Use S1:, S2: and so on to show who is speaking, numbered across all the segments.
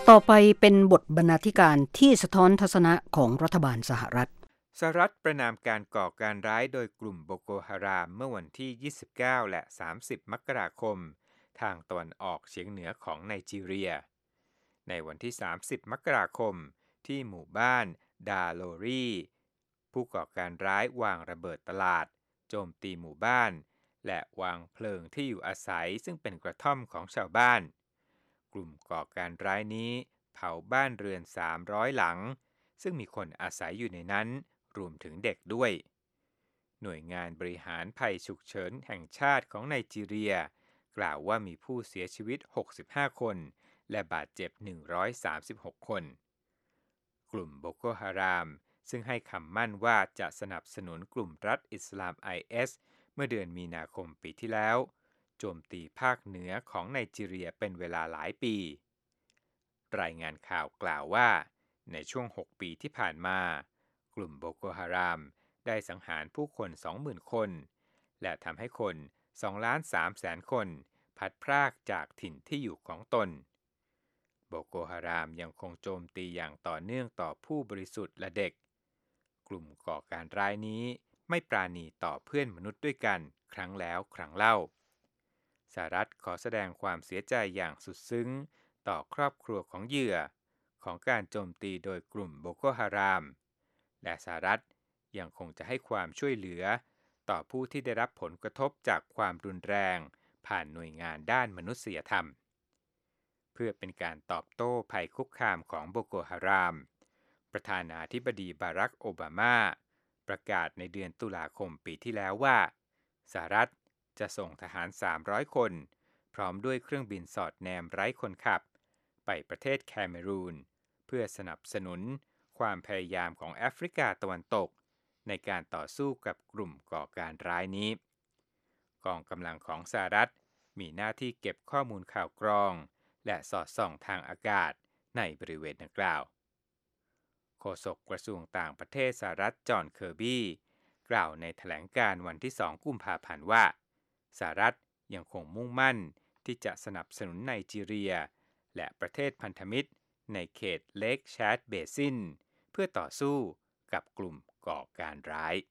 S1: ต่อไปเป็นบทบรรณาธิการที่สะท้อนทัศนะของรัฐบาลสหรัฐ
S2: ประณามการก่อการร้ายโดยกลุ่มโบโกฮารามเมื่อวันที่ 29 และ 30 มกราคมทางตะวันออกเฉียงเหนือของไนจีเรียในวันที่ 30 มกราคมที่หมู่บ้านดาโลรีผู้ก่อการร้ายวางระเบิดตลาดโจมตีหมู่บ้านและวางเพลิงที่อยู่อาศัยซึ่งเป็นกระท่อมของชาวบ้านกลุ่มก่อการร้ายนี้เผาบ้านเรือน300หลังซึ่งมีคนอาศัยอยู่ในนั้นรวมถึงเด็กด้วยหน่วยงานบริหารภัยฉุกเฉินแห่งชาติของไนจีเรียกล่าวว่ามีผู้เสียชีวิต65คนและบาดเจ็บ136คนกลุ่มโบโกฮารามซึ่งให้คำมั่นว่าจะสนับสนุนกลุ่มรัฐอิสลาม IS เมื่อเดือนมีนาคมปีที่แล้วโจมตีภาคเหนือของไนจีเรียเป็นเวลาหลายปีรายงานข่าวกล่าวว่าในช่วง6ปีที่ผ่านมากลุ่มโบโกฮารามได้สังหารผู้คน 20,000 คนและทำให้คน 2,300,000 คนพัดพรากจากถิ่นที่อยู่ของตนโบโกฮารามยังคงโจมตีอย่างต่อเนื่องต่อผู้บริสุทธิ์และเด็กกลุ่มก่อการร้ายนี้ไม่ปราณีต่อเพื่อนมนุษย์ด้วยกันครั้งแล้วครั้งเล่าสหรัฐขอแสดงความเสียใจอย่างสุดซึ้งต่อครอบครัวของเหยื่อของการโจมตีโดยกลุ่มโบโกฮารามและสหรัฐยังคงจะให้ความช่วยเหลือต่อผู้ที่ได้รับผลกระทบจากความรุนแรงผ่านหน่วยงานด้านมนุษยธรรมเพื่อเป็นการตอบโต้ภัยคุกคามของโบโกฮารามประธานาธิบดีบารักโอบามาประกาศในเดือนตุลาคมปีที่แล้วว่าสหรัฐจะส่งทหาร300คนพร้อมด้วยเครื่องบินสอดแนมไร้คนขับไปประเทศแคเมรูนเพื่อสนับสนุนความพยายามของแอฟริกาตะวันตกในการต่อสู้กับกลุ่มก่อการร้ายนี้กองกำลังของสหรัฐมีหน้าที่เก็บข้อมูลข่าวกรองและสอดส่องทางอากาศในบริเวณดังกล่าวโฆษกกระทรวงต่างประเทศสหรัฐจอห์นเคอร์บี้กล่าวในแถลงการณ์วันที่ 2 กุมภาพันธ์ว่าสหรัฐยังคงมุ่งมั่นที่จะสนับสนุนไนจีเรียและประเทศพันธมิตรในเขตเลคแชดเบซินเพื่อต่อสู้กับกลุ่มก่อการร้าย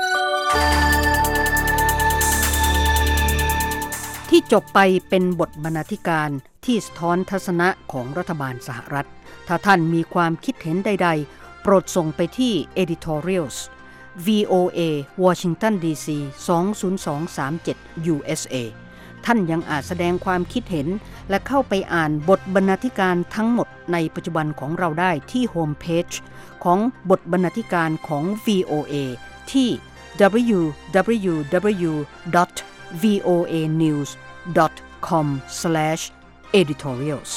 S1: ที่จบไปเป็นบทบรรณาธิการที่สะท้อนทัศนะของรัฐบาลสหรัฐถ้าท่านมีความคิดเห็นใดๆโปรดส่งไปที่ editorials VOA Washington DC 20237 USA ท่านยังอาจแสดงความคิดเห็นและเข้าไปอ่านบทบรรณาธิการทั้งหมดในปัจจุบันของเราได้ที่โฮมเพจของบทบรรณาธิการของ VOA ที่ www.voanews.com/editorials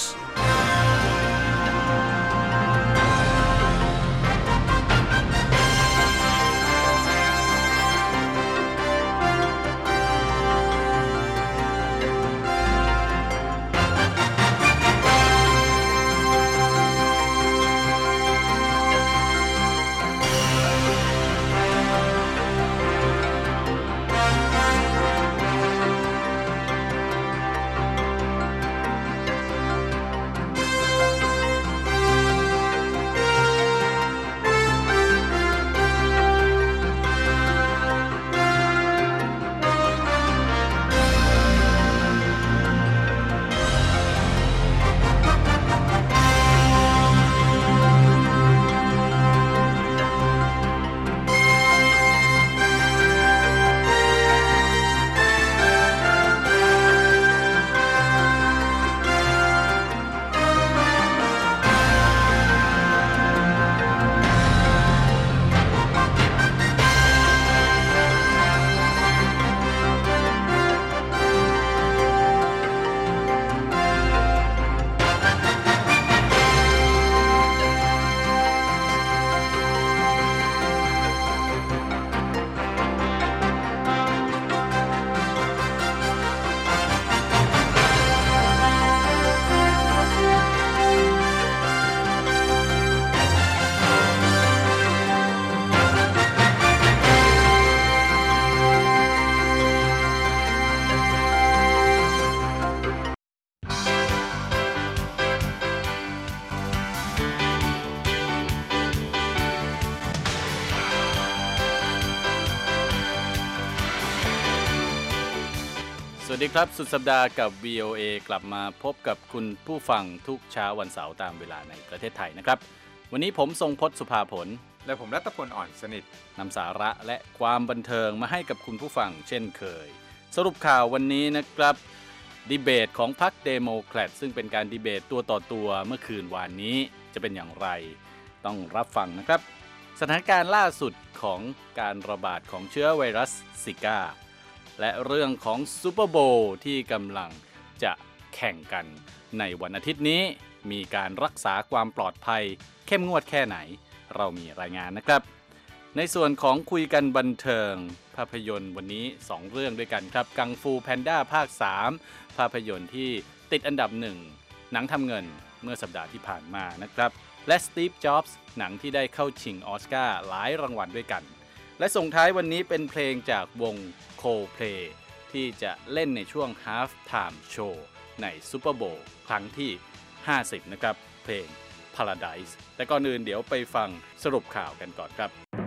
S3: วัสดีครับสุดสัปดาห์กับ VOA กลับมาพบกับคุณผู้ฟังทุกเช้าวันเสาร์ตามเวลาในประเทศไทยนะครับวันนี้ผมทรงพจน์สุภาผล
S2: และผมรัตพลอ่อนสนิท
S3: นำสาระและความบันเทิงมาให้กับคุณผู้ฟังเช่นเคยสรุปข่าววันนี้นะครับดีเบตของพรรคเดโมแครตซึ่งเป็นการดีเบตตัวต่อตัวเมื่อคืนวานนี้จะเป็นอย่างไรต้องรับฟังนะครับสถานการณ์ล่าสุดของการระบาดของเชื้อไวรัสซิก้าและเรื่องของซูเปอร์โบว์ที่กำลังจะแข่งกันในวันอาทิตย์นี้มีการรักษาความปลอดภัยเข้มงวดแค่ไหนเรามีรายงานนะครับในส่วนของคุยกันบันเทิงภาพยนตร์วันนี้2เรื่องด้วยกันครับกังฟูแพนด้าภาค3ภาพยนตร์ที่ติดอันดับ1หนังทำเงินเมื่อสัปดาห์ที่ผ่านมานะครับและสตีฟจ็อบส์หนังที่ได้เข้าชิงออสการ์หลายรางวัลด้วยกันและส่งท้ายวันนี้เป็นเพลงจากวง Coldplay ที่จะเล่นในช่วง Half Time Show ใน Super Bowl ครั้งที่50นะครับเพลง Paradise แต่ก่อนอื่นเดี๋ยวไปฟังสรุปข่าวกันก่อนครับ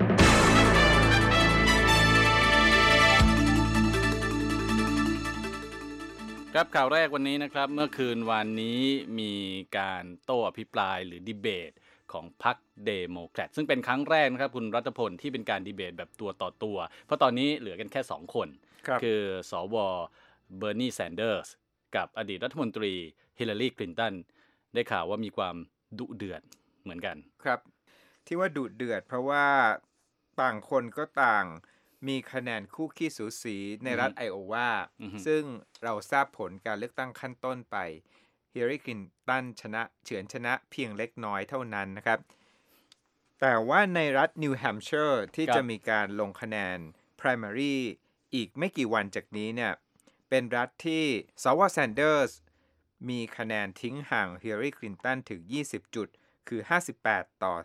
S3: ครับข่าวแรกวันนี้นะครับเมื่อคืนวันนี้มีการโต้อภิปรายหรือดีเบตของพรรคเดโมแครตซึ่งเป็นครั้งแรกนะครับคุณรัตพลที่เป็นการดีเบตแบบตัวต่อตัวเพราะตอนนี้เหลือกันแค่2คนคือสวเบอร์นีแซนเดอร์สกับอดีตรัฐมนตรีฮิลลารีคลินตันได้ข่าวว่ามีความดุเดือดเหมือนกัน
S2: ครับที่ว่าดุเดือดเพราะว่าต่างคนก็ต่างมีคะแนนคู่ขี้สูสีในรัฐไอโอวาซึ่งเราทราบผลการเลือกตั้งขั้นต้นไปฮิลลารีคลินตันเฉือนชนะเพียงเล็กน้อยเท่านั้นนะครับแต่ว่าในรัฐนิวแฮมป์เชอร์ที่จะมีการลงคะแนน primary อีกไม่กี่วันจากนี้เนี่ยเป็นรัฐที่สวแซนเดอร์สมีคะแนนทิ้งห่างฮิลลารีคลินตันถึง20จุดคือ58ต่อ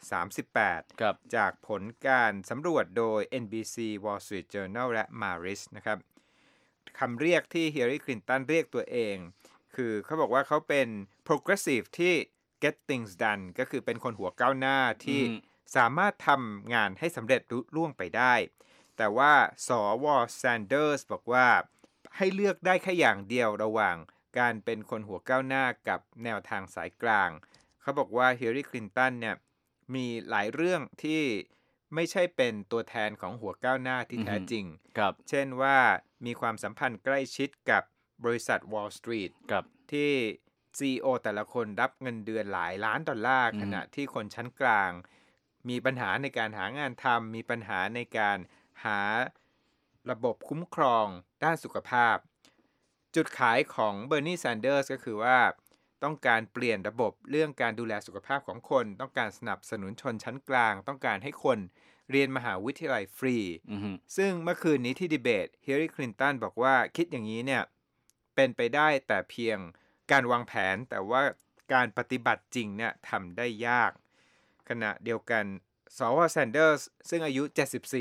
S2: 38จากผลการสำรวจโดย NBC Wall Street Journal และ Marist นะครับคำเรียกที่ฮิลลารีคลินตันเรียกตัวเองคือเขาบอกว่าเขาเป็น progressive ที่ get things done ก็คือเป็นคนหัวก้าวหน้าที่สามารถทำงานให้สำเร็จรุ่ล่วงไปได้แต่ว่าสวแซนเดอร์สบอกว่าให้เลือกได้แค่อย่างเดียวระหว่างการเป็นคนหัวก้าวหน้ากับแนวทางสายกลางเขาบอกว่าฮิลลารีคลินตันเนี่ยมีหลายเรื่องที่ไม่ใช่เป็นตัวแทนของหัวก้าวหน้าที่แท้จริงเช่นว่ามีความสัมพันธ์ใกล้ชิดกับบริษัท Wall Street ที่ CEO แต่ละคนรับเงินเดือนหลายล้านดอลลาร์ขณะที่คนชั้นกลางมีปัญหาในการหางานทำมีปัญหาในการหาระบบคุ้มครองด้านสุขภาพจุดขายของเบอร์นีแซนเดอร์สก็คือว่าต้องการเปลี่ยนระบบเรื่องการดูแลสุขภาพของคนต้องการสนับสนุนชนชั้นกลางต้องการให้คนเรียนมหาวิทยาลัยฟรีซึ่งเมื่อคืนนี้ที่ดีเบตฮิลลารีคลินตันบอกว่าคิดอย่างนี้เนี่ยเป็นไปได้แต่เพียงการวางแผนแต่ว่าการปฏิบัติจริงเนี่ยทำได้ยากขณะเดียวกันสวแซนเดอร์สซึ่งอายุ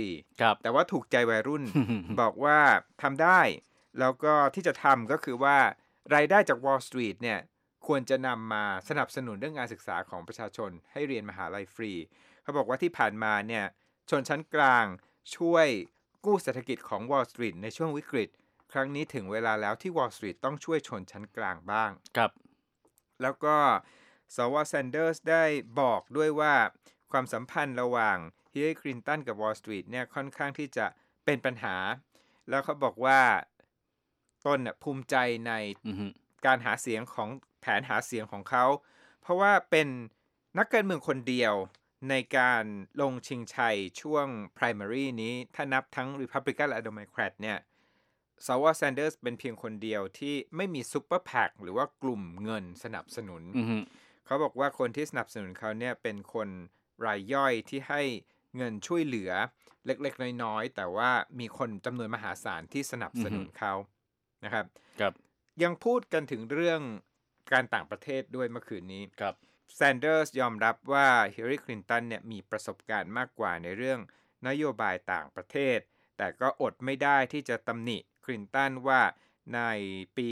S2: 74แต่ว่าถูกใจวัยรุ่น บอกว่าทำได้แล้วก็ที่จะทำก็คือว่ารายได้จาก Wall Street เนี่ยควรจะนำมาสนับสนุนเรื่องการศึกษาของประชาชนให้เรียนมหาลัยฟรีเขาบอกว่าที่ผ่านมาเนี่ยชนชั้นกลางช่วยกู้เศรษฐกิจของ Wall Street ในช่วงวิกฤตครั้งนี้ถึงเวลาแล้วที่ Wall Street ต้องช่วยชนชั้นกลางบ้าง
S3: ครับ
S2: แล้วก็สวแซนเดอร์สได้บอกด้วยว่าความสัมพันธ์ระหว่างฮิลลารีคลินตันกับ Wall Street เนี่ยค่อนข้างที่จะเป็นปัญหาแล้วเขาบอกว่าตนภูมิใจในการหาเสียงของแผนหาเสียงของเขาเพราะว่าเป็นนักการเมืองคนเดียวในการลงชิงชัยช่วง primary นี้ถ้านับทั้ง Republican และ Democrat เนี่ยสวแซนเดอร์สเป็นเพียงคนเดียวที่ไม่มีซุปเปอร์แพ็คหรือว่ากลุ่มเงินสนับสนุนเขาบอกว่าคนที่สนับสนุนเขาเนี่ยเป็นคนรายย่อยที่ให้เงินช่วยเหลือเล็กๆน้อยๆแต่ว่ามีคนจำนวนมหาศาลที่สนับสนุนเขานะครับยังพูดกันถึงเรื่องการต่างประเทศด้วยเมื่อคืนนี้แซนเดอร์สยอมรับว่าฮิลลารีคลินตันเนี่ยมีประสบการณ์มากกว่าในเรื่องนโยบายต่างประเทศแต่ก็อดไม่ได้ที่จะตำหนิคลินตันว่าในปี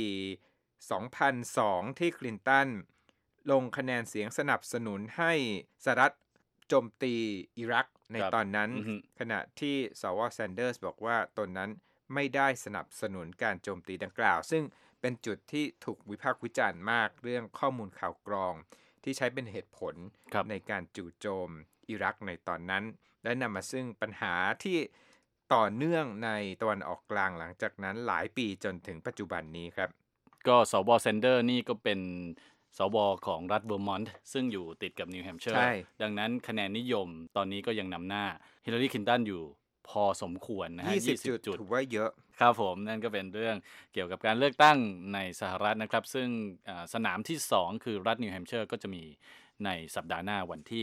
S2: 2002 ที่คลินตันลงคะแนนเสียงสนับสนุนให้สหรัฐโจมตีอิรักในตอนนั้นขณะที่สวแซนเดอร์สบอกว่าตนนั้นไม่ได้สนับสนุนการโจมตีดังกล่าวซึ่งเป็นจุดที่ถูกวิพากษ์วิจารณ์มากเรื่องข้อมูลข่าวกรองที่ใช้เป็นเหตุผลในการจู่โจมอิรักในตอนนั้นและนำมาซึ่งปัญหาที่ต่อเนื่องในตะวันออกกลางหลังจากนั้นหลายปีจนถึงปัจจุบันนี้ครับ
S3: ก็สวแซนเดอร์นี่ก็เป็นสวของรัฐเวอร์มอนต์ซึ่งอยู่ติดกับนิวแฮมป์เชอร์ดังนั้นคะแนนนิยมตอนนี้ก็ยังนำหน้าฮิลลารีคลินตันอยู่พอสมควรนะฮะ
S2: 20 จุดถือว่าเยอะ
S3: ครับผมนั่นก็เป็นเรื่องเกี่ยวกับการเลือกตั้งในสหรัฐนะครับซึ่งสนามที่2คือรัฐนิวแฮมป์เชอร์ก็จะมีในสัปดาห์หน้าวันที่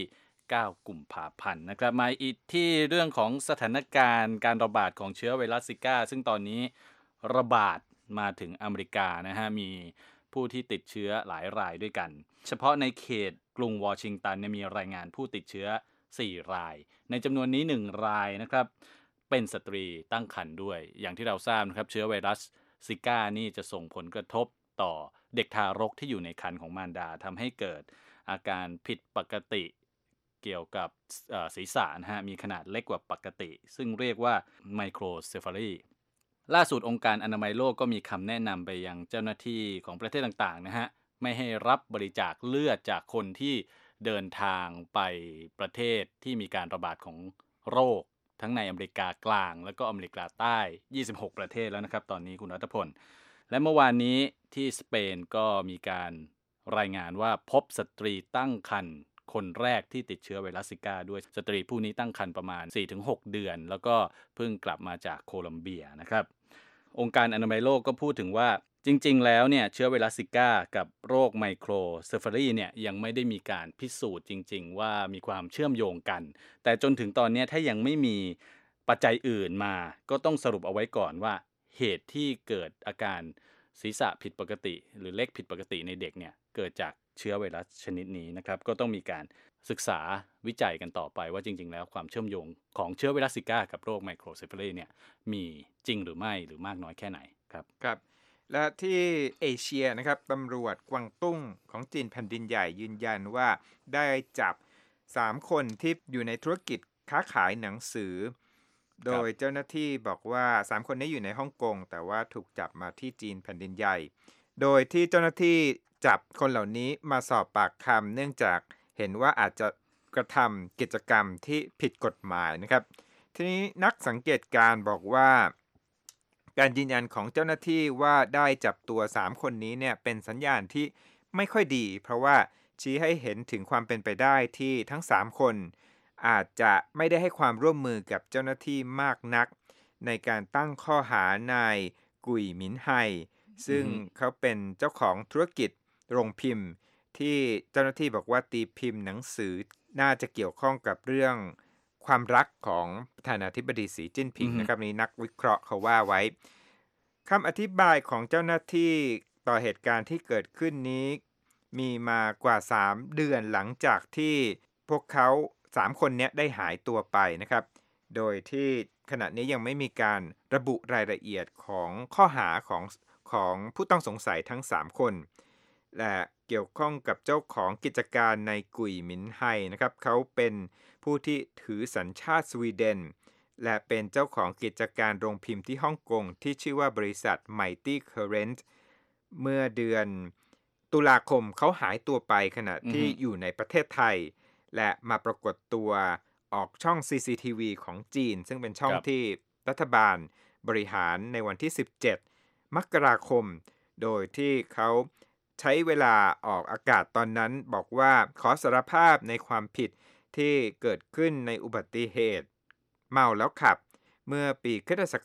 S3: 9 กุมภาพันธ์นะครับมาอีกที่เรื่องของสถานการณ์การระบาดของเชื้อไวรัสซิก้าซึ่งตอนนี้ระบาดมาถึงอเมริกานะฮะมีผู้ที่ติดเชื้อหลายรายด้วยกันเฉพาะในเขตกรุงวอชิงตันมีรายงานผู้ติดเชื้อ4รายในจำนวนนี้1รายนะครับเป็นสตรีตั้งครรภ์ด้วยอย่างที่เราทราบนะครับเชื้อไวรัสซิก้านี่จะส่งผลกระทบต่อเด็กทารกที่อยู่ในครรภ์ของมารดาทำให้เกิดอาการผิดปกติเกี่ยวกับศีรษะนะฮะมีขนาดเล็กกว่าปกติซึ่งเรียกว่าไมโครเซฟาลีล่าสุดองค์การอนามัยโลกก็มีคำแนะนำไปยังเจ้าหน้าที่ของประเทศต่างๆนะฮะไม่ให้รับบริจาคเลือดจากคนที่เดินทางไปประเทศที่มีการระบาดของโรคทั้งในอเมริกากลางและก็อเมริกาใต้26ประเทศแล้วนะครับตอนนี้คุณรัตพลและเมื่อวานนี้ที่สเปนก็มีการรายงานว่าพบสตรีตั้งครรภ์คนแรกที่ติดเชื้อไวรัสซิก้าด้วยสตรีผู้นี้ตั้งครรภ์ประมาณ 4-6 เดือนแล้วก็เพิ่งกลับมาจากโคลัมเบียนะครับองค์การอนามัยโลกก็พูดถึงว่าจริงๆแล้วเนี่ยเชื้อไวรัสซิก้ากับโรคไมโครเซฟาลีเนี่ยยังไม่ได้มีการพิสูจน์จริงๆว่ามีความเชื่อมโยงกันแต่จนถึงตอนนี้ถ้ายังไม่มีปัจจัยอื่นมาก็ต้องสรุปเอาไว้ก่อนว่าเหตุที่เกิดอาการศีรษะผิดปกติหรือเล็กผิดปกติในเด็กเนี่ยเกิดจากเชื้อไวรัสชนิดนี้นะครับก็ต้องมีการศึกษาวิจัยกันต่อไปว่าจริงๆแล้วความเชื่อมโยงของเชื้อไวรัสซิก้ากับโรคไมโครเซฟาลีเนี่ยมีจริงหรือไม่หรือมากน้อยแค่ไหนครับ
S2: ครับและที่เอเชียนะครับตำรวจกวางตุ้งของจีนแผ่นดินใหญ่ยืนยันว่าได้จับ3คนที่อยู่ในธุรกิจค้าขายหนังสือโดยเจ้าหน้าที่บอกว่า3คนนี้อยู่ในฮ่องกงแต่ว่าถูกจับมาที่จีนแผ่นดินใหญ่โดยที่เจ้าหน้าที่จับคนเหล่านี้มาสอบปากคำเนื่องจากเห็นว่าอาจจะกระทำกิจกรรมที่ผิดกฎหมายนะครับทีนี้นักสังเกตการบอกว่าการยืนยันของเจ้าหน้าที่ว่าได้จับตัว3คนนี้เนี่ยเป็นสัญญาณที่ไม่ค่อยดีเพราะว่าชี้ให้เห็นถึงความเป็นไปได้ที่ทั้ง3คนอาจจะไม่ได้ให้ความร่วมมือกับเจ้าหน้าที่มากนักในการตั้งข้อหานายกุยหมินไฮซึ่งเขาเป็นเจ้าของธุรกิจโรงพิมพ์ที่เจ้าหน้าที่บอกว่าตีพิมพ์หนังสือน่าจะเกี่ยวข้องกับเรื่องความรักของประธานาธิบดีสีจิ้นผิงนะครับนี้นักวิเคราะห์เขาว่าไว้คำอธิบายของเจ้าหน้าที่ต่อเหตุการณ์ที่เกิดขึ้นนี้มีมากว่า3 เดือนหลังจากที่พวกเขา3คนนี้ได้หายตัวไปนะครับโดยที่ขณะนี้ยังไม่มีการระบุรายละเอียดของข้อหาของผู้ต้องสงสัยทั้ง3คนและเกี่ยวข้องกับเจ้าของกิจการในกุยหมินไฮนะครับเขาเป็นผู้ที่ถือสัญชาติสวีเดนและเป็นเจ้าของกิจการโรงพิมพ์ที่ฮ่องกงที่ชื่อว่าบริษัท Mighty Current เมื่อเดือนตุลาคมเขาหายตัวไปขณะที่อยู่ในประเทศไทยและมาปรากฏตัวออกช่อง CCTV ของจีนซึ่งเป็นช่องที่รัฐบาลบริหารในวันที่17 มกราคมโดยที่เขาใช้เวลาออกอากาศตอนนั้นบอกว่าขอสารภาพในความผิดที่เกิดขึ้นในอุบัติเหตุเมาแล้วขับเมื่อปีค.ศ.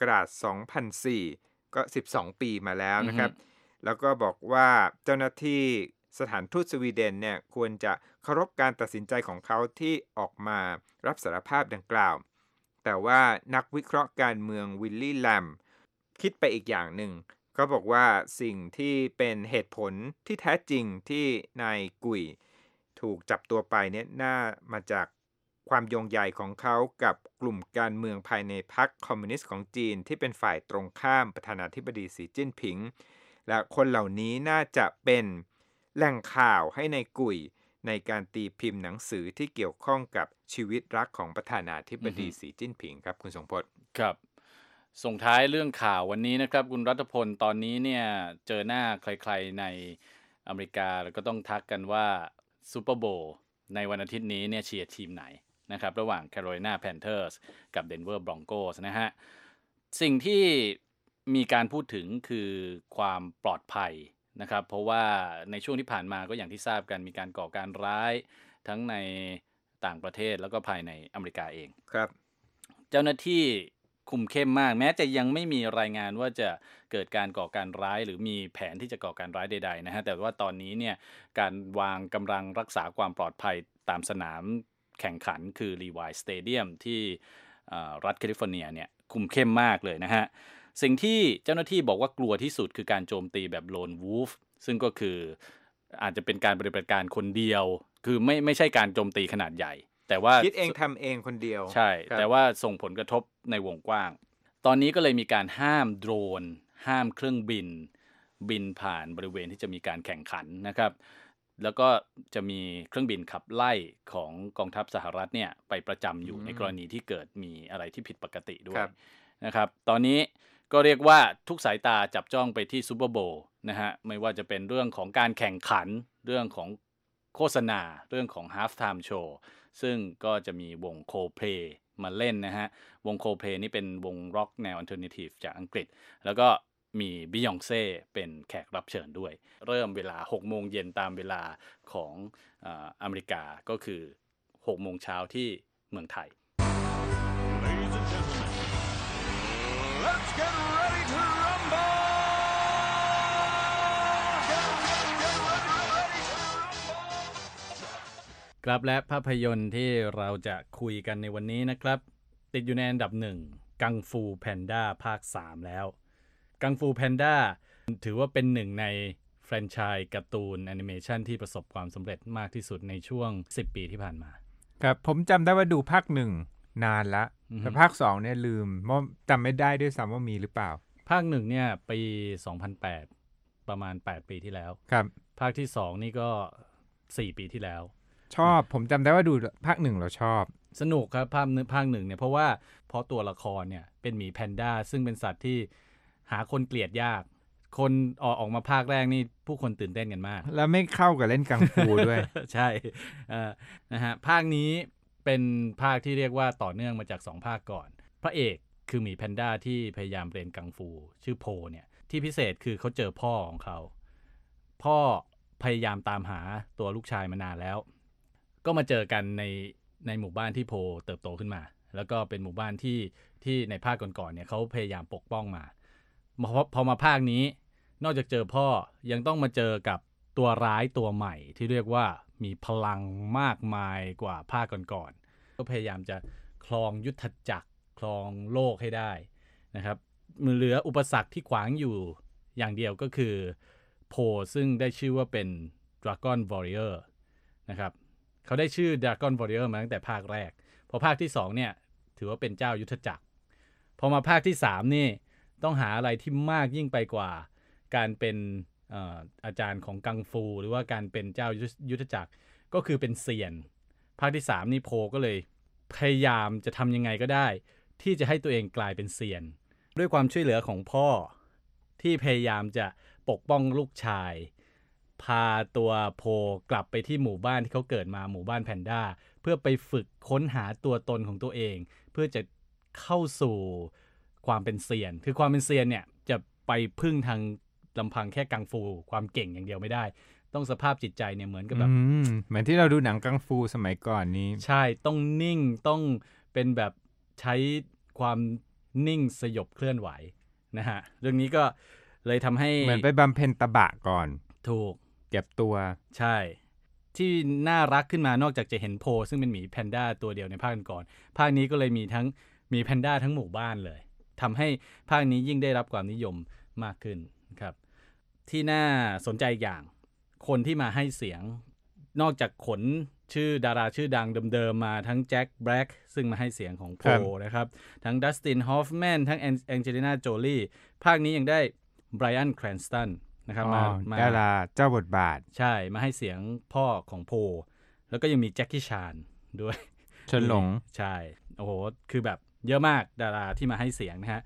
S2: 2004 ก็12 ปีมาแล้วนะครับแล้วก็บอกว่าเจ้าหน้าที่สถานทูตสวีเดนเนี่ยควรจะเคารพการตัดสินใจของเขาที่ออกมารับสารภาพดังกล่าวแต่ว่านักวิเคราะห์การเมืองวิลลี่แลมคิดไปอีกอย่างหนึ่งเขาบอกว่าสิ่งที่เป็นเหตุผลที่แท้จริงที่นายกุยถูกจับตัวไปเนี่ยน่ามาจากความโยงใยของเขากับกลุ่มการเมืองภายในพรรคคอมมิวนิสต์ของจีนที่เป็นฝ่ายตรงข้ามประธานาธิบดีสีจิ้นผิงและคนเหล่านี้น่าจะเป็นแหล่งข่าวให้ในกุยในการตีพิมพ์หนังสือที่เกี่ยวข้องกับชีวิตรักของประธานาธิบดีสีจิ้นผิงครับคุณสงพจน์
S3: ครับส่งท้ายเรื่องข่าววันนี้นะครับคุณรัฐพลตอนนี้เนี่ยเจอหน้าใครๆในอเมริกาแล้วก็ต้องทักกันว่าซูเปอร์โบว์ในวันอาทิตย์นี้เนี่ยเชียร์ทีมไหนนะครับระหว่าง Carolina Panthers กับ Denver Broncos นะฮะสิ่งที่มีการพูดถึงคือความปลอดภัยนะครับเพราะว่าในช่วงที่ผ่านมาก็อย่างที่ทราบกันมีการก่อการร้ายทั้งในต่างประเทศแล้วก็ภายในอเมริกาเอง
S2: ครับ
S3: เจ้าหน้าที่คุมเข้มมากแม้จะยังไม่มีรายงานว่าจะเกิดการก่อการร้ายหรือมีแผนที่จะก่อการร้ายใดๆนะฮะแต่ว่าตอนนี้เนี่ยการวางกำลังรักษาความปลอดภัยตามสนามแข่งขันคือ Levi's Stadium ที่รัฐแคลิฟอร์เนียเนี่ยคุมเข้มมากเลยนะฮะสิ่งที่เจ้าหน้าที่บอกว่ากลัวที่สุดคือการโจมตีแบบ Lone Wolf ซึ่งก็คืออาจจะเป็นการปฏิบัติการคนเดียวคือไม่ใช่การโจมตีขนาดใหญ่แต่ว่า
S2: คิดเองทำเองคนเดียว
S3: ใช่แต่ว่าส่งผลกระทบในวงกว้างตอนนี้ก็เลยมีการห้ามโดรนห้ามเครื่องบินผ่านบริเวณที่จะมีการแข่งขันนะครับแล้วก็จะมีเครื่องบินขับไล่ของกองทัพสหรัฐเนี่ยไปประจำอยู่ในกรณีที่เกิดมีอะไรที่ผิดปกติด้วยนะครับตอนนี้ก็เรียกว่าทุกสายตาจับจ้องไปที่ซูเปอร์โบว์นะฮะไม่ว่าจะเป็นเรื่องของการแข่งขันเรื่องของโฆษณาเรื่องของ Half Time Show ซึ่งก็จะมีวง Coldplay มาเล่นนะฮะวง Coldplay นี่เป็นวงร็อกแนว Alternative จากอังกฤษแล้วก็มี Beyoncé เป็นแขกรับเชิญด้วยเริ่มเวลา 6 โมงเย็นตามเวลาของอเมริกาก็คือ 6 โมงเช้าที่เมืองไทย
S4: Ladies and gentlemen, let's get ready to rumble!
S3: ครับและภาพยนตร์ที่เราจะคุยกันในวันนี้นะครับติดอยู่ในอันดับ1กังฟูแพนด้าภาค3แล้วกังฟูแพนด้าถือว่าเป็นหนึ่งในแฟรนไชส์การ์ตูนแอนิเมชันที่ประสบความสำเร็จมากที่สุดในช่วง10 ปีที่ผ่านมา
S5: ครับผมจำได้ว่าดูภาค1นานละแต่ภาค2เนี่ยลืมจำไม่ได้ด้วยซ้ำว่ามีหรือเปล่า
S3: ภาค1เนี่ยปี2008ประมาณ8ปีที่แล้ว
S5: ครับ
S3: ภาคที่2นี่ก็4ปีที่แล้ว
S5: ชอบผมจำได้ว่าดูภาค1เราชอบ
S3: สนุกครับภาค1เนี่ยเพราะว่าตัวละครเนี่ยเป็นหมีแพนด้าซึ่งเป็นสัตว์ที่หาคนเกลียดยากคนออกมาภาคแรกนี่ผู้คนตื่นเต้นกันมาก
S5: แล้วไม่เข้ากับเล่นกังฟูด้วย
S3: ใช่นะฮะภาคนี้เป็นภาคที่เรียกว่าต่อเนื่องมาจาก2ภาคก่อนพระเอกคือหมีแพนด้าที่พยายามเรียนกังฟูชื่อโพเนี่ยที่พิเศษคือเขาเจอพ่อของเขาพ่อพยายามตามหาตัวลูกชายมานานแล้วก็มาเจอกันในหมู่บ้านที่โพเติบโตขึ้นมาแล้วก็เป็นหมู่บ้านที่ในภาคก่อนๆเนี่ยเขาพยายามปกป้องมาพอมาภาคนี้นอกจากเจอพ่อยังต้องมาเจอกับตัวร้ายตัวใหม่ที่เรียกว่ามีพลังมากมายกว่าภาคก่อนๆก็พยายามจะครองยุทธจักรครองโลกให้ได้นะครับเหลืออุปสรรคที่ขวางอยู่อย่างเดียวก็คือโพซึ่งได้ชื่อว่าเป็น Dragon Warrior นะครับเขาได้ชื่อ Dragon Warrior มาตั้งแต่ภาคแรกพอภาคที่2เนี่ยถือว่าเป็นเจ้ายุทธจักรพอมาภาคที่3นี่ต้องหาอะไรที่มากยิ่งไปกว่าการเป็นอาจารย์ของกังฟูหรือว่าการเป็นเจ้ายุทธจักรก็คือเป็นเซียนภาคที่3นี่โพก็เลยพยายามจะทำยังไงก็ได้ที่จะให้ตัวเองกลายเป็นเซียนด้วยความช่วยเหลือของพ่อที่พยายามจะปกป้องลูกชายพาตัวโพกลับไปที่หมู่บ้านที่เขาเกิดมาหมู่บ้านแพนด้าเพื่อไปฝึกค้นหาตัวตนของตัวเองเพื่อจะเข้าสู่ความเป็นเซียนคือความเป็นเซียนเนี่ยจะไปพึ่งทางลำพังแค่กังฟูความเก่งอย่างเดียวไม่ได้ต้องสภาพจิตใจเนี่ยเหมือนกับแบบ
S5: เหมือนที่เราดูหนังกังฟูสมัยก่อนนี้
S3: ใช่ต้องนิ่งต้องเป็นแบบใช้ความนิ่งสยบเคลื่อนไหวนะฮะเรื่องนี้ก็เลยทำให้
S5: เหมือนไปบำเพ็ญตบะก่อน
S3: ถูก
S5: เก็บตัว
S3: ใช่ที่น่ารักขึ้นมานอกจากจะเห็นโพซึ่งเป็นหมีแพนด้าตัวเดียวในภาคก่อนภาคนี้ก็เลยมีทั้งหมีแพนด้าทั้งหมู่บ้านเลยทำให้ภาคนี้ยิ่งได้รับความนิยมมากขึ้นครับที่น่าสนใจอย่างคนที่มาให้เสียงนอกจากขนชื่อดาราชื่อดังเดิมๆมาทั้งแจ็คแบล็กซึ่งมาให้เสียงของโพนะครับทั้งดัสตินฮอฟแมนทั้งแองเจลิน่าโจลีภาคนี้ยังได้ไบรอันแครนสตันนะครับ
S5: มาดาราเจ้าบทบาท
S3: ใช่มาให้เสียงพ่อของโพแล้วก็ยังมีแจ็คกี้ชานด้วย
S5: เฉินหลง
S3: ใช่โอ้โหคือแบบเยอะมากดาราที่มาให้เสียงนะฮะ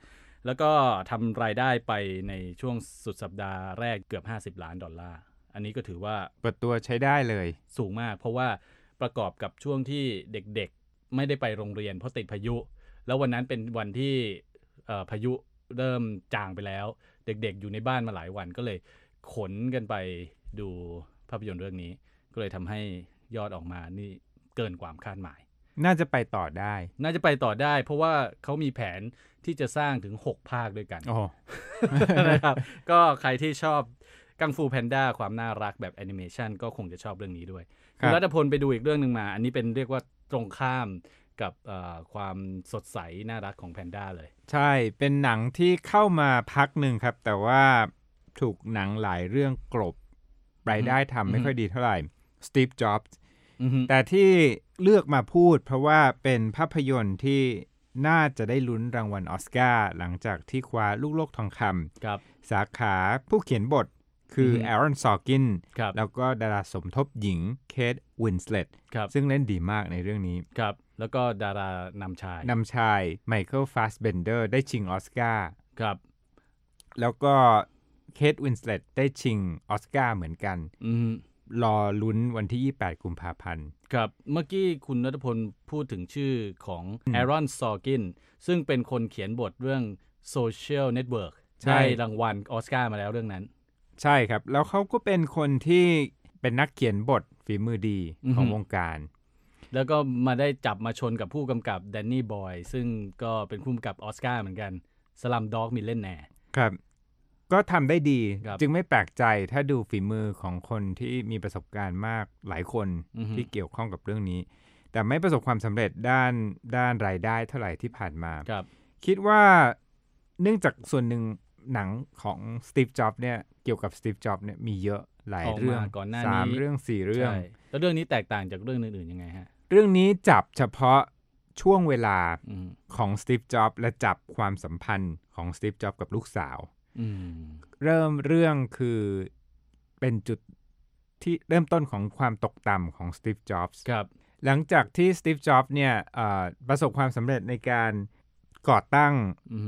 S3: แล้วก็ทำรายได้ไปในช่วงสุดสัปดาห์แรกเกือบ$50 ล้าน อันนี้ก็ถือว่า
S5: เปิดตัวใช้ได้เลย
S3: สูงมากเพราะว่าประกอบกับช่วงที่เด็กๆไม่ได้ไปโรงเรียนเพราะติดพายุแล้ววันนั้นเป็นวันที่พายุเริ่มจางไปแล้วเด็กๆอยู่ในบ้านมาหลายวันก็เลยขนกันไปดูภาพยนตร์เรื่องนี้ก็เลยทำให้ยอดออกมานี่เกินความคาดหมาย
S5: น่าจะไปต่อได้
S3: เพราะว่าเขามีแผนที่จะสร้างถึง6ภาคด้วยกัน
S5: oh.
S3: นะครับก็ใครที่ชอบกังฟูแพนด้าความน่ารักแบบแอนิเมชันก็คงจะชอบเรื่องนี้ด้วยคุณรัตพลไปดูอีกเรื่องนึงมาอันนี้เป็นเรียกว่าตรงข้ามกับความสดใสน่ารักของแพนด้าเลย
S5: ใช่เป็นหนังที่เข้ามาพักหนึ่งครับแต่ว่าถูกหนังหลายเรื่องกลบรายได้ทำไม่ค่อยดีเท่าไหร่ Steve Jobs แต่ที่เลือกมาพูดเพราะว่าเป็นภาพยนตร์ที่น่าจะได้ลุ้นรางวัลออสการ์หลังจากที่คว้าลูกโลกทองคำสาขาผู้เขียนบทคือแอรอนซอร์กินแล้วก็ดาราสมทบหญิงเคทวินสเลตซึ่งเล่นดีมากในเรื่องนี้
S3: ครับแล้วก็ดารานำช
S5: ายไมเคิลฟาสเบนเดอร์ได้ชิงออสการ์
S3: ครับ
S5: แล้วก็เคทวินสเลตได้ชิงออสการ์เหมือนกันรอลุ้นวันที่28กุมภาพันธ์
S3: ครับเมื่อกี้คุณณัฐพลพูดถึงชื่อของแอรอนซอร์กินซึ่งเป็นคนเขียนบทเรื่อง Social Network ได้รางวัลออสการ์มาแล้วเรื่องนั้น
S5: ใช่ครับแล้วเขาก็เป็นคนที่เป็นนักเขียนบทฝีมือดีของวงการ
S3: แล้วก็มาได้จับมาชนกับผู้กำกับแดนนี่บอยซึ่งก็เป็นผู้กำกับออสการ์เหมือนกัน Slumdog Millionaire
S5: ครับก็ทำได้ดีจึงไม่แปลกใจถ้าดูฝีมือของคนที่มีประสบการณ์มากหลายคนที่เกี่ยวข้องกับเรื่องนี้แต่ไม่ประสบความสำเร็จด้านรายได้เท่าไหร่ที่ผ่านมาคิดว่าเนื่องจากส่วนหนึ่งหนังของสตีฟจ็อบส์เนี่ยเกี่ยวกับสตีฟจ็อบส์เนี่ยมีเยอะหลายเรื่อง3เรื่อง4เรื่อง
S3: แล้วเรื่องนี้แตกต่างจากเรื่องอื่นๆยังไงฮะ
S5: เรื่องนี้จับเฉพาะช่วงเวลาของสตีฟจ็อบส์และจับความสัมพันธ์ของสตีฟจ็อบส์กับลูกสาวเริ่มเรื่องคือเป็นจุดที่เริ่มต้นของความตกต่ำของสตีฟจ็อบส์หลังจากที่สตีฟจ็อบส์เนี่ยประสบความสำเร็จในการก่อตั้ง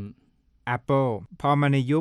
S5: Apple พอมาในยุค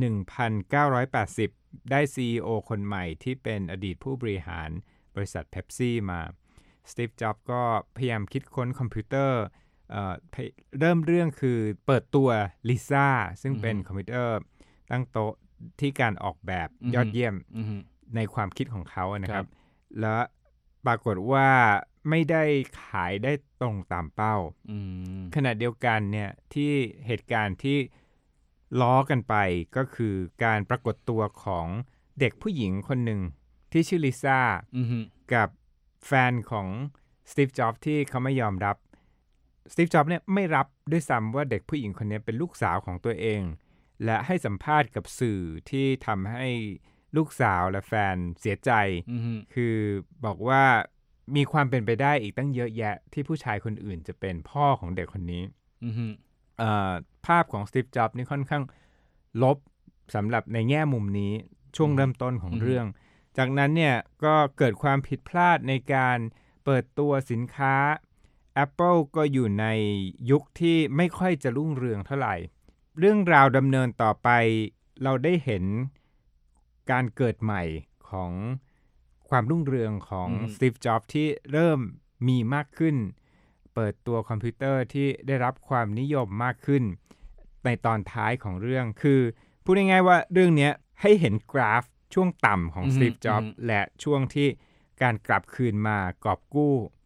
S5: 1980 ได้ CEO คนใหม่ที่เป็นอดีตผู้บริหารบริษัท Pepsi มาสตีฟจ็อบส์ก็พยายามคิดค้นคอมพิวเตอร์เริ่มเรื่องคือเปิดตัว Lisa ซึ่งเป็นคอมพิวเตอร์ตั้งโต๊ะที่การออกแบบยอดเยี่ยมในความคิดของเขานะครับและปรากฏว่าไม่ได้ขายได้ตรงตามเป้าขณะเดียวกันเนี่ยที่เหตุการณ์ที่ล้อกันไปก็คือการปรากฏตัวของเด็กผู้หญิงคนหนึ่งที่ชื่อลิซ่ากับแฟนของสตีฟจ็อบส์ที่เขาไม่ยอมรับสตีฟจ็อบส์เนี่ยไม่รับด้วยซ้ำว่าเด็กผู้หญิงคนนี้เป็นลูกสาวของตัวเองและให้สัมภาษณ์กับสื่อที่ทำให้ลูกสาวและแฟนเสียใจคือบอกว่ามีความเป็นไปได้อีกตั้งเยอะแยะที่ผู้ชายคนอื่นจะเป็นพ่อของเด็กคนนี้ภาพของสตีฟจ็อบส์นี่ค่อนข้างลบสำหรับในแง่มุมนี้ช่วงเริ่มต้นของเรื่องจากนั้นเนี่ยก็เกิดความผิดพลาดในการเปิดตัวสินค้า Apple ก็อยู่ในยุคที่ไม่ค่อยจะรุ่งเรืองเท่าไหร่เรื่องราวดำเนินต่อไปเราได้เห็นการเกิดใหม่ของความรุ่งเรืองของสตีฟจ็อบส์ที่เริ่มมีมากขึ้นเปิดตัวคอมพิวเตอร์ที่ได้รับความนิยมมากขึ้นในตอนท้ายของเรื่องคือพูดง่ายๆว่าเรื่องนี้ให้เห็นกราฟช่วงต่ำของสตีฟจ็อบส์และช่วงที่การกลับคืนมากอบกู้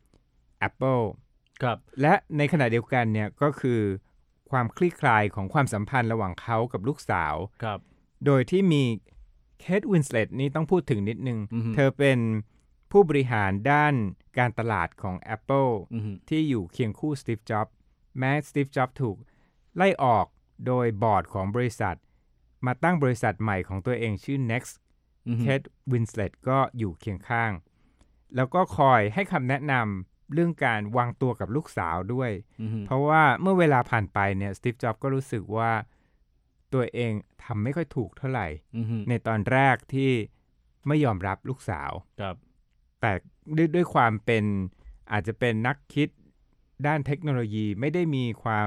S5: Apple และในขณะเดียวกันเนี่ยก็คือความคลี่คลายของความสัมพันธ์ระหว่างเขากับลูกสาวโดยที่มีเคทวินสเลตนี่ต้องพูดถึงนิดนึงเธอเป็นผู้บริหารด้านการตลาดของ Apple ที่อยู่เคียงคู่สตีฟจ็อบส์แม้สตีฟจ็อบส์ถูกไล่ออกโดยบอร์ดของบริษัทมาตั้งบริษัทใหม่ของตัวเองชื่อ Next เคทวินสเลตก็อยู่เคียงข้างแล้วก็คอยให้คำแนะนำเรื่องการวางตัวกับลูกสาวด้วยเพราะว่าเมื่อเวลาผ่านไปเนี่ยสตีฟจ็อบส์ก็รู้สึกว่าตัวเองทำไม่ค่อยถูกเท่าไหร่ในตอนแรกที่ไม่ยอมรับลูกสาวแต่ด้วยความเป็นอาจจะเป็นนักคิดด้านเทคโนโลยีไม่ได้มีความ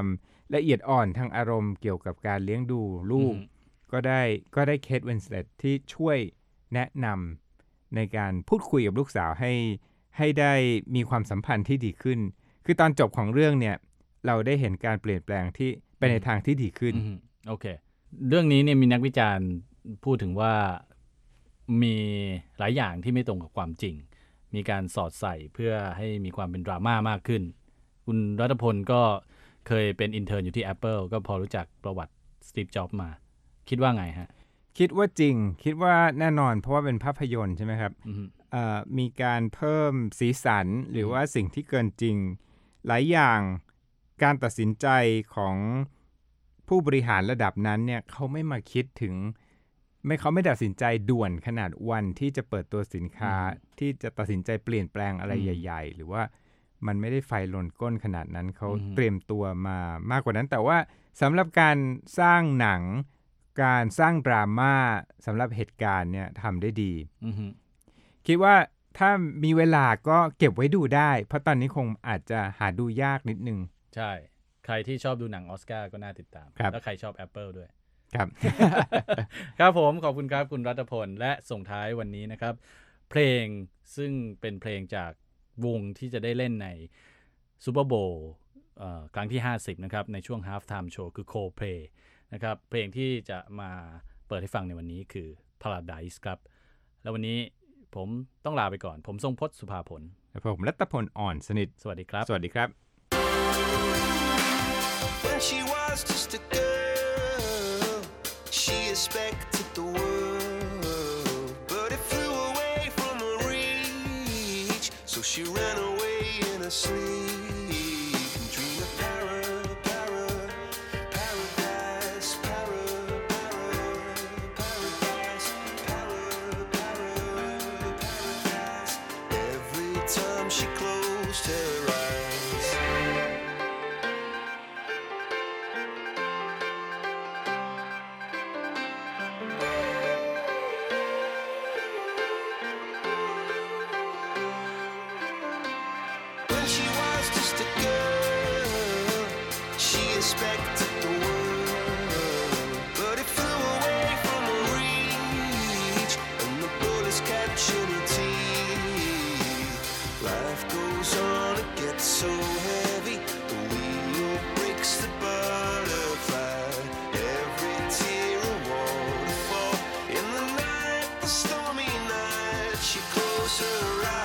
S5: ละเอียดอ่อนทางอารมณ์เกี่ยวกับการเลี้ยงดูลูกก็ได้เคท วินสเลตที่ช่วยแนะนำในการพูดคุยกับลูกสาวให้ได้มีความสัมพันธ์ที่ดีขึ้นคือตอนจบของเรื่องเนี่ยเราได้เห็นการเปลี่ยนแปลงที่ไปในทางที่ดีขึ้น
S3: โอเคเรื่องนี้เนี่ยมีนักวิจารณ์พูดถึงว่ามีหลายอย่างที่ไม่ตรงกับความจริงมีการสอดใส่เพื่อให้มีความเป็นดราม่ามากขึ้นคุณรัตพลก็เคยเป็นอินเทิร์นอยู่ที่ Apple ก็พอรู้จักประวัติสตีฟ จ็อบส์มาคิดว่าไงฮะ
S5: คิดว่าจริงคิดว่าแน่นอนเพราะว่าเป็นภาพยนตร์ใช่ไหมครับมีการเพิ่มสีสันหรือว่าสิ่งที่เกินจริงหลายอย่างการตัดสินใจของผู้บริหารระดับนั้นเนี่ยเขาไม่มาคิดถึงเขาไม่ตัดสินใจด่วนขนาดวันที่จะเปิดตัวสินค้าที่จะตัดสินใจเปลี่ยนแปลงอะไรใหญ่ๆหรือว่ามันไม่ได้ไฟลนก้นขนาดนั้นเขาเตรียมตัวมามากกว่านั้นแต่ว่าสำหรับการสร้างหนังการสร้างดราม่าสำหรับเหตุการณ์เนี่ยทำได้ดีคิดว่าถ้ามีเวลาก็เก็บไว้ดูได้เพราะตอนนี้คงอาจจะหาดูยากนิดนึง
S3: ใช่ใครที่ชอบดูหนังออสการ์ก็น่าติดตามแล้วใครชอบ Apple ด้วย
S5: ครับ
S3: ครับผมขอบคุณครับคุณรัตพลและส่งท้ายวันนี้นะครับเพลงซึ่งเป็นเพลงจากวงที่จะได้เล่นในซูเปอร์โบว์ครั้งที่50นะครับในช่วง Half Time Show คือ Coldplay นะครับเพลงที่จะมาเปิดให้ฟังในวันนี้คือ Paradise ครับแล้ววันนี้ผมต้องลาไปก่อนผมทรงพจน์สุภาผล
S5: และผมรัตพลอ่อนสนิท
S3: สวัสดีครับ
S5: สวัสดีครับ
S6: When she was just a girl she expected the world but it flew away from her reach so she ran away in her sleep and dreamed of paradise every time she closed her eyes expected the world but it flew away from her reach and the bullets catching her teeth life goes on it gets so heavy the wheel breaks the butterfly every tear a waterfall in the night the stormy night she closed her eyes